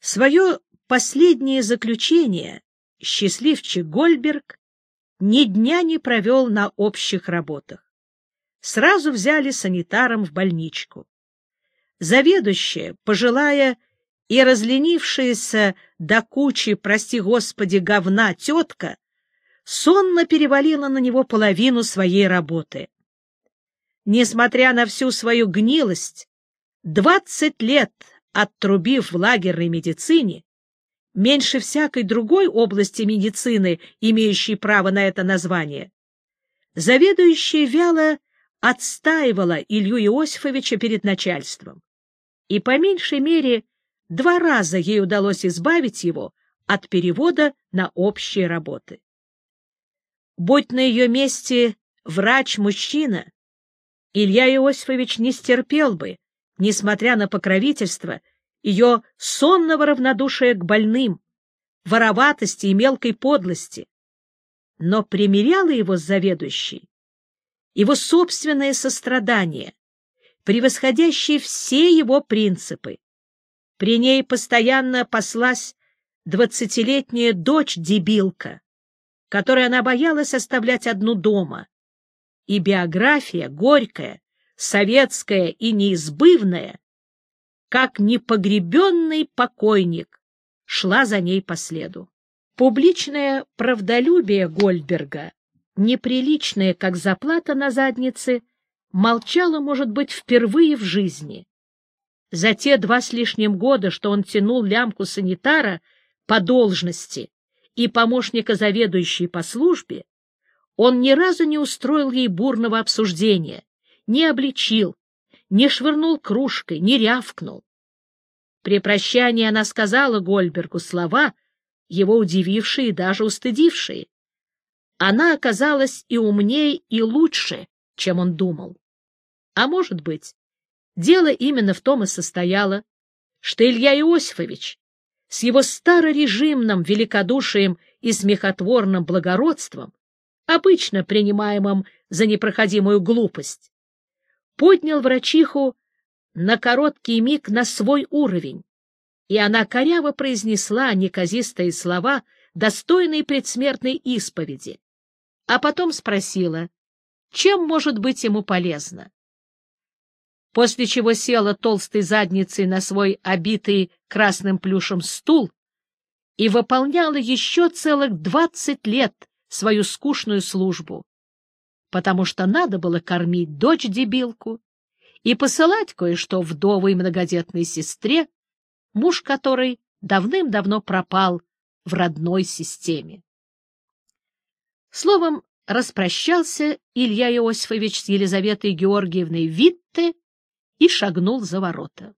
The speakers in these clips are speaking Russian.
Свое последнее заключение счастливчик Гольдберг ни дня не провел на общих работах. Сразу взяли санитаром в больничку. Заведующая, пожилая и разленившаяся до кучи, прости господи, говна тетка, сонно перевалила на него половину своей работы. Несмотря на всю свою гнилость, 20 лет оттрубив в лагерной медицине, меньше всякой другой области медицины, имеющей право на это название, заведующая вяло отстаивала Илью Иосифовича перед начальством, и по меньшей мере 2 раза ей удалось избавить его от перевода на общие работы. Будь на ее месте врач-мужчина, Илья Иосифович не стерпел бы, несмотря на покровительство, ее сонного равнодушия к больным, вороватости и мелкой подлости. Но примиряло его с заведующей его собственное сострадание, превосходящее все его принципы. При ней постоянно паслась 20-летняя дочь-дебилка, которой она боялась оставлять одну дома, и биография, горькая, советская и неизбывная, как непогребенный покойник, шла за ней по следу. Публичное правдолюбие Гольдберга, неприличное, как заплата на заднице, молчало, может быть, впервые в жизни. За те 2 с лишним года, что он тянул лямку санитара по должности и помощника заведующей по службе, он ни разу не устроил ей бурного обсуждения, не обличил, не швырнул кружкой, не рявкнул. При прощании она сказала Гольдбергу слова, его удивившие и даже устыдившие. Она оказалась и умнее, и лучше, чем он думал. А может быть, дело именно в том и состояло, что Илья Иосифович с его старорежимным великодушием и смехотворным благородством, обычно принимаемым за непроходимую глупость, поднял врачиху на короткий миг на свой уровень, и она коряво произнесла неказистые слова, достойные предсмертной исповеди, а потом спросила, чем может быть ему полезно. После чего села толстой задницей на свой обитый красным плюшем стул и выполняла еще целых 20 лет свою скучную службу, потому что надо было кормить дочь-дебилку и посылать кое-что вдовой многодетной сестре, муж которой давным-давно пропал в родной системе. Словом, распрощался Илья Иосифович с Елизаветой Георгиевной Витте и шагнул за ворота.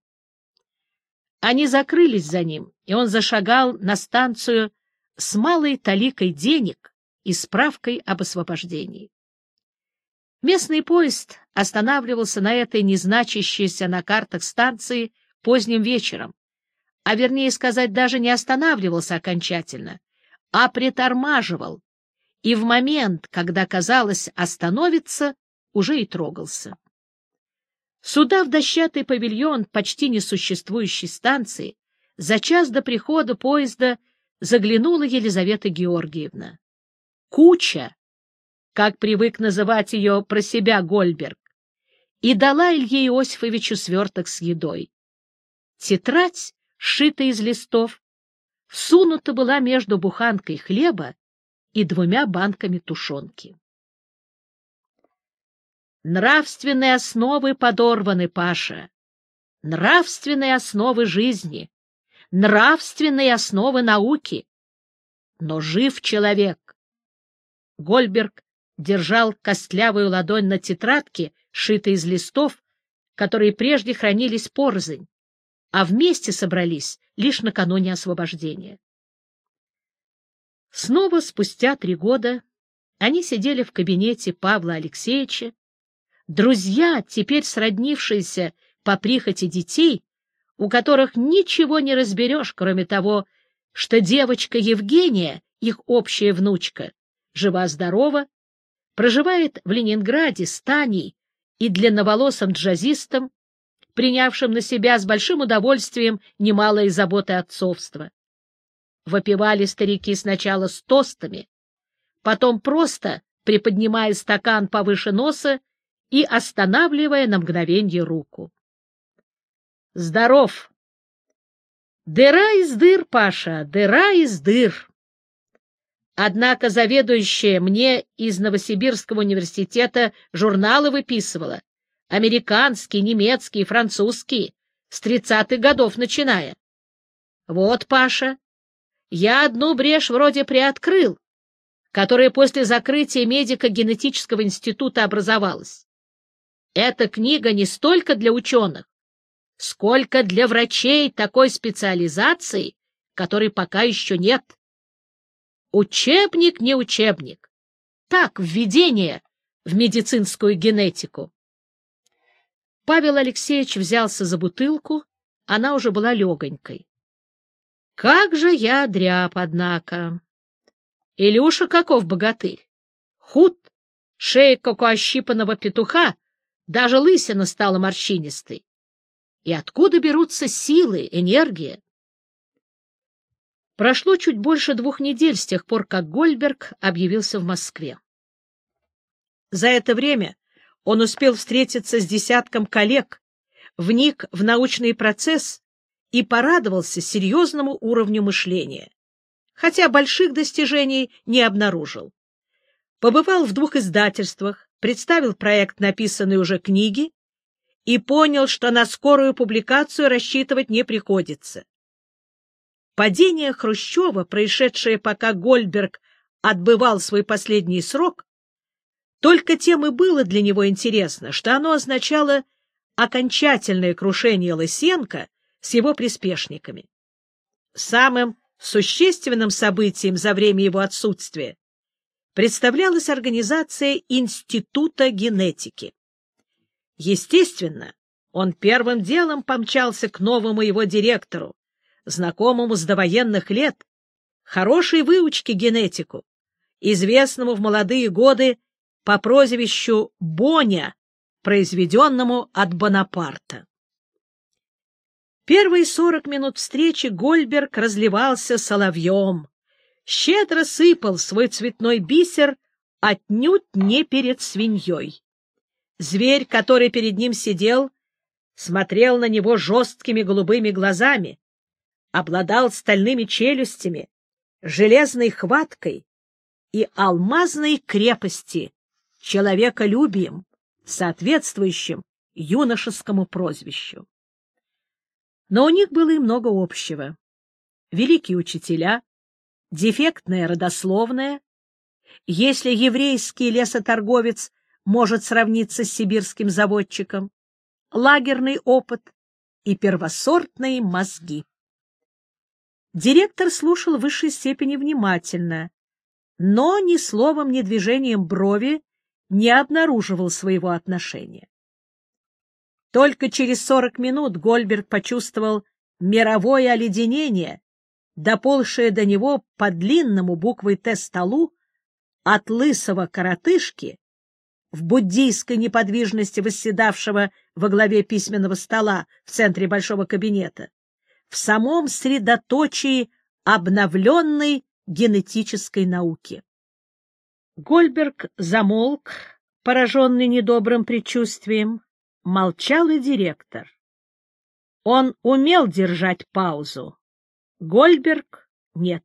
Они закрылись за ним, и он зашагал на станцию с малой таликой денег и справкой об освобождении. Местный поезд останавливался на этой незначащейся на картах станции поздним вечером, а вернее сказать, даже не останавливался окончательно, а притормаживал, и в момент, когда, казалось, остановится, уже и трогался. Сюда, в дощатый павильон почти несуществующей станции, за час до прихода поезда заглянула Елизавета Георгиевна. Куча, как привык называть ее про себя Гольдберг, и дала Илье Иосифовичу сверток с едой. Тетрадь, сшитая из листов, всунута была между буханкой хлеба и 2 банками тушенки. Нравственные основы подорваны, Паша. Нравственные основы жизни, нравственные основы науки. Но жив человек. Гольдберг держал костлявую ладонь на тетрадке, сшитой из листов, которые прежде хранились порознь, а вместе собрались лишь накануне освобождения. Снова спустя 3 года они сидели в кабинете Павла Алексеевича, друзья, теперь сроднившиеся по прихоти детей, у которых ничего не разберешь, кроме того, что девочка Евгения, их общая внучка, жива-здорова, проживает в Ленинграде с Таней и длинноволосым джазистом, принявшим на себя с большим удовольствием немалые заботы отцовства. Выпивали старики сначала с тостами, потом просто приподнимая стакан повыше носа и останавливая на мгновенье руку. — Здоров! — Дыра из дыр, Паша, дыра из дыр. Однако заведующая мне из Новосибирского университета журналы выписывала. Американские, немецкие, французские, с 30-х годов начиная. Вот, Паша, я одну брешь вроде приоткрыл, которая после закрытия медико-генетического института образовалась. Эта книга не столько для ученых, сколько для врачей такой специализации, которой пока еще нет. Учебник не учебник. Так, введение в медицинскую генетику. Павел Алексеевич взялся за бутылку, она уже была легонькой. Как же я дряб, однако. Илюша каков богатырь. Худ, шея, как у ощипанного петуха, даже лысина стала морщинистой. И откуда берутся силы, энергия? Прошло чуть больше 2 недель с тех пор, как Гольберг объявился в Москве. За это время он успел встретиться с десятком коллег, вник в научный процесс и порадовался серьезному уровню мышления, хотя больших достижений не обнаружил. Побывал в 2 издательствах, представил проект написанной уже книги и понял, что на скорую публикацию рассчитывать не приходится. Падение Хрущева, происшедшее, пока Гольберг отбывал свой последний срок, только тем и было для него интересно, что оно означало окончательное крушение Лысенко с его приспешниками. Самым существенным событием за время его отсутствия представлялась организация Института генетики. Естественно, он первым делом помчался к новому его директору, знакомому с довоенных лет, хорошей выучки генетику, известному в молодые годы по прозвищу Боня, произведенному от Бонапарта. Первые 40 минут встречи Гольберг разливался соловьем, щедро сыпал свой цветной бисер отнюдь не перед свиньей. Зверь, который перед ним сидел, смотрел на него жесткими голубыми глазами, обладал стальными челюстями, железной хваткой и алмазной крепости, человеколюбием, соответствующим юношескому прозвищу. Но у них было и много общего. Великие учителя, дефектная родословная. Если еврейский лесоторговец может сравниться с сибирским заводчиком, лагерный опыт и первосортные мозги. Директор слушал в высшей степени внимательно, но ни словом, ни движением брови не обнаруживал своего отношения. Только через 40 минут Гольберг почувствовал мировое оледенение, доползшее до него по длинному буквой «Т» столу от лысого коротышки, в буддийской неподвижности восседавшего во главе письменного стола в центре большого кабинета, в самом средоточии обновленной генетической науки. Гольберг замолк, пораженный недобрым предчувствием. Молчал и директор. Он умел держать паузу. Гольберг — нет.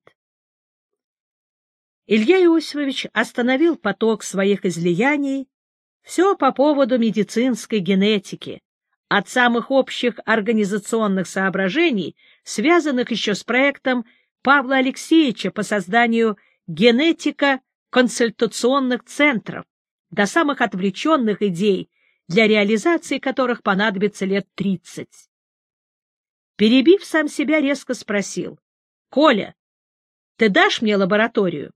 Илья Иосифович остановил поток своих излияний, все по поводу медицинской генетики, от самых общих организационных соображений, связанных еще с проектом Павла Алексеевича по созданию генетико-консультационных центров, до самых отвлеченных идей, для реализации которых понадобится лет 30. Перебив сам себя, резко спросил: «Коля, ты дашь мне лабораторию?»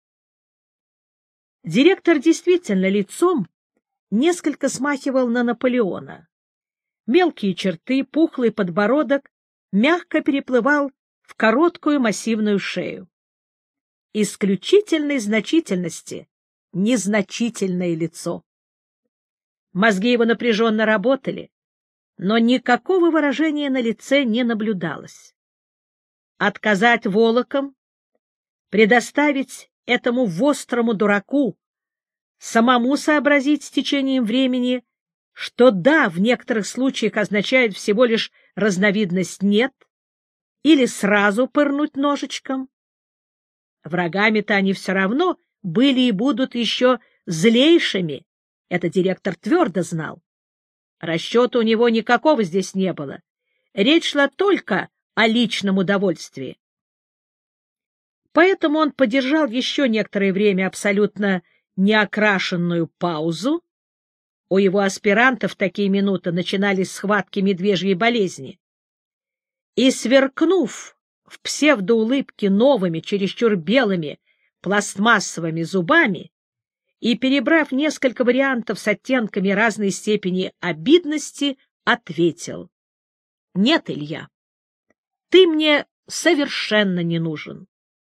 Директор действительно лицом несколько смахивал на Наполеона. Мелкие черты, пухлый подбородок мягко переплывал в короткую массивную шею. Исключительной значительности незначительное лицо. Мозги его напряженно работали. но никакого выражения на лице не наблюдалось. Отказать волоком, предоставить этому вострому дураку самому сообразить с течением времени, что «да» в некоторых случаях означает всего лишь разновидность «нет», или сразу пырнуть ножичком. Врагами-то они все равно были и будут еще злейшими, это директор твердо знал. Расчета у него никакого здесь не было. Речь шла только о личном удовольствии. Поэтому он подержал еще некоторое время абсолютно неокрашенную паузу. У его аспирантов в такие минуты начинались схватки медвежьей болезни. И, сверкнув в псевдоулыбке новыми, чересчур белыми пластмассовыми зубами и перебрав несколько вариантов с оттенками разной степени обидности, ответил: «Нет, Илья, ты мне совершенно не нужен».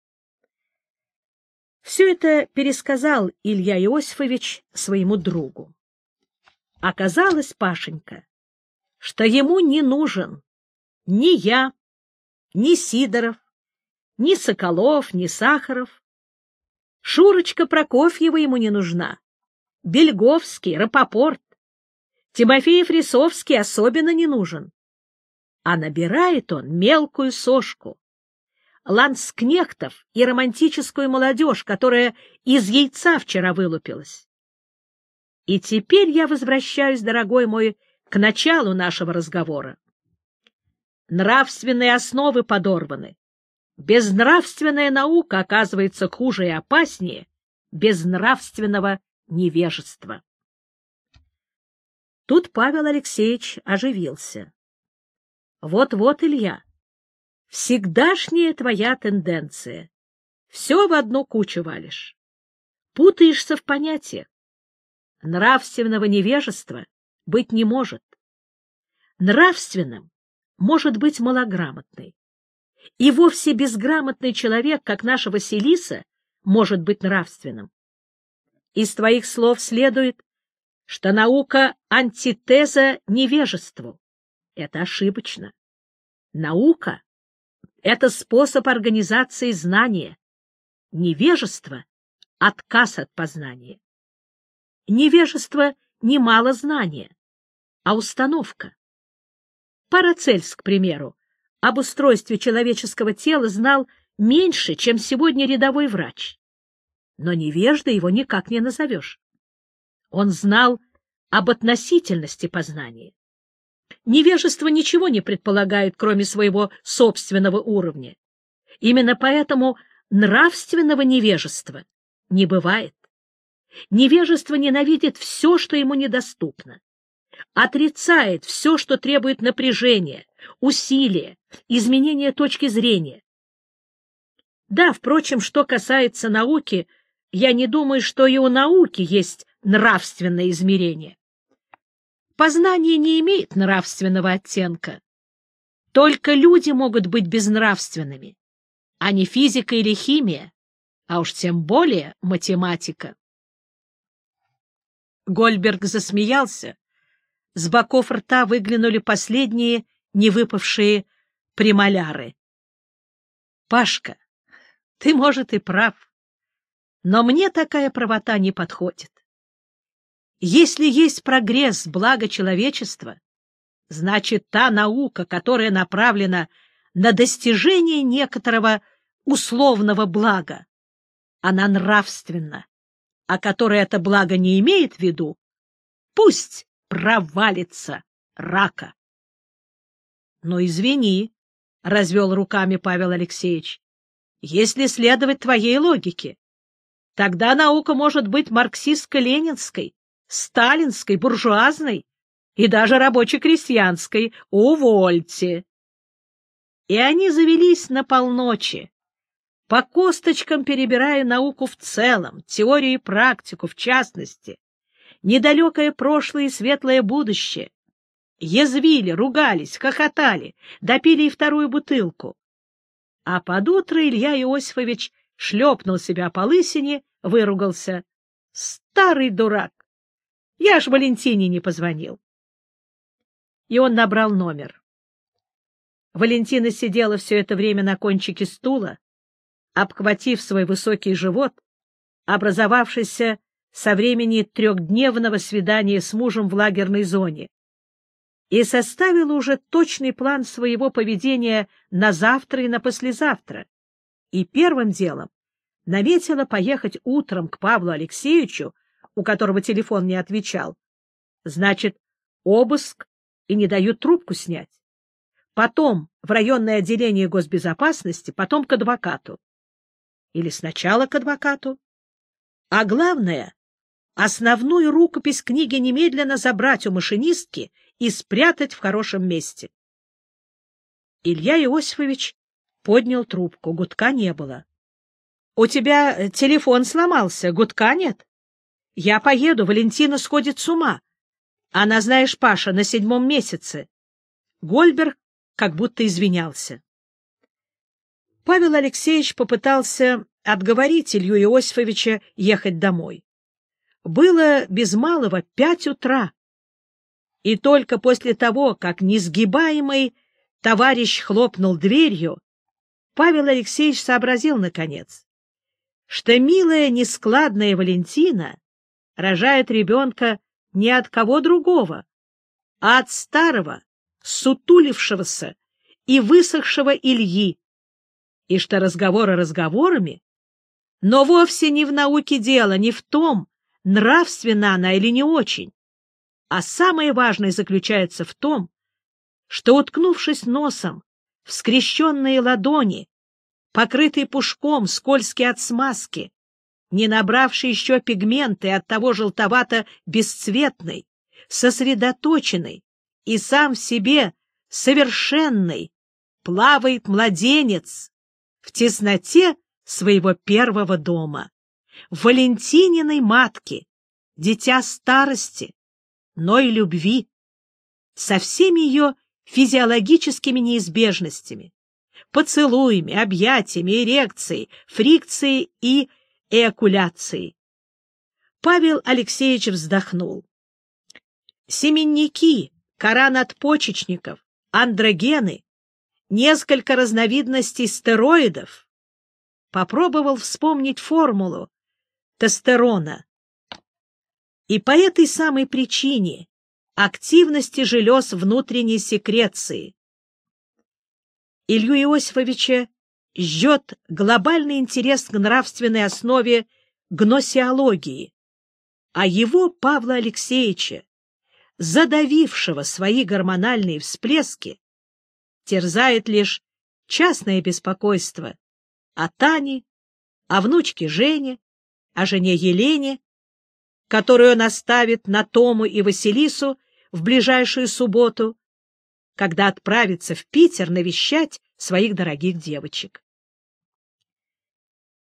Все это пересказал Илья Иосифович своему другу. Оказалось, Пашенька, что ему не нужен ни я, ни Сидоров, ни Соколов, ни Сахаров. Шурочка Прокофьева ему не нужна, Бельговский, Рапопорт, Тимофеев-Рисовский особенно не нужен. А набирает он мелкую сошку, ланскнехтов и романтическую молодежь, которая из яйца вчера вылупилась. И теперь я возвращаюсь, дорогой мой, к началу нашего разговора. Нравственные основы подорваны. Безнравственная наука оказывается хуже и опаснее безнравственного невежества. Тут Павел Алексеевич оживился. Вот-вот, Илья, всегдашняя твоя тенденция. Все в одну кучу валишь. Путаешься в понятиях. Нравственного невежества быть не может. Нравственным может быть малограмотный. И вовсе безграмотный человек, как наша Василиса, может быть нравственным. Из твоих слов следует, что наука — антитеза невежеству. Это ошибочно. Наука — это способ организации знания. Невежество — отказ от познания. Невежество — не мало знания, а установка. Парацельс, к примеру, об устройстве человеческого тела знал меньше, чем сегодня рядовой врач. Но невеждой его никак не назовешь. Он знал об относительности познания. Невежество ничего не предполагает, кроме своего собственного уровня. Именно поэтому нравственного невежества не бывает. Невежество ненавидит все, что ему недоступно, отрицает все, что требует напряжения, усилия, изменения точки зрения. Да, впрочем, что касается науки, я не думаю, что и у науки есть нравственное измерение. Познание не имеет нравственного оттенка. Только люди могут быть безнравственными, а не физика или химия, а уж тем более математика. Гольберг засмеялся. С боков рта выглянули последние невыпавшие премоляры. — Пашка, ты, может, и прав, но мне такая правота не подходит. Если есть прогресс, благо человечества, значит, та наука, которая направлена на достижение некоторого условного блага, она нравственна, а которая это благо не имеет в виду, пусть провалится рака. — Ну, извини, — развел руками Павел Алексеевич, — если следовать твоей логике, тогда наука может быть марксистско-ленинской, сталинской, буржуазной и даже рабоче-крестьянской. Увольте! И они завелись на полночи, по косточкам перебирая науку в целом, теорию и практику в частности, недалекое прошлое и светлое будущее. Язвили, ругались, хохотали, допили и вторую бутылку. А под утро Илья Иосифович шлепнул себя по лысине, выругался. Старый дурак! Я ж Валентине не позвонил. и он набрал номер. Валентина сидела все это время на кончике стула, обхватив свой высокий живот, образовавшийся со времени 3-дневного свидания с мужем в лагерной зоне, и составила уже точный план своего поведения на завтра и на послезавтра, и первым делом наметила поехать утром к Павлу Алексеевичу, у которого телефон не отвечал. Значит, обыск и не дают трубку снять. Потом в районное отделение госбезопасности, потом к адвокату. Или сначала к адвокату. А главное, основную рукопись книги немедленно забрать у машинистки и спрятать в хорошем месте. Илья Иосифович поднял трубку. Гудка не было. — У тебя телефон сломался, гудка нет? Я поеду, Валентина сходит с ума. Она, знаешь, Паша, на 7-м месяце. Гольберг как будто извинялся. Павел Алексеевич попытался отговорить Илью Иосифовича ехать домой. Было без малого 5 утра. И только после того, как несгибаемый товарищ хлопнул дверью, Павел Алексеевич сообразил наконец, что милая нескладная Валентина рожает ребенка не от кого другого, а от старого, сутулившегося и высохшего Ильи, и что разговоры разговорами, но вовсе не в науке дело, не в том, нравственна она или не очень, а самое важное заключается в том, что, уткнувшись носом в скрещенные ладони, покрытый пушком, скользкий от смазки, не набравший еще пигменты, оттого желтовато-бесцветный, сосредоточенный и сам в себе совершенный, плавает младенец в тесноте своего первого дома, в Валентининой матке, дитя старости, но и любви, со всеми ее физиологическими неизбежностями, поцелуями, объятиями, эрекцией, фрикцией и эякуляцией. Павел Алексеевич вздохнул. Семенники, кора надпочечников, андрогены, несколько разновидностей стероидов. Попробовал вспомнить формулу тестостерона. И по этой самой причине активности желез внутренней секреции. Илью Иосифовича ждет глобальный интерес к нравственной основе гносеологии, а его, Павла Алексеевича, задавившего свои гормональные всплески, терзает лишь частное беспокойство о Тане, о внучке Жене, о жене Елене, которую он оставит на Тому и Василису в ближайшую субботу, когда отправится в Питер навещать своих дорогих девочек.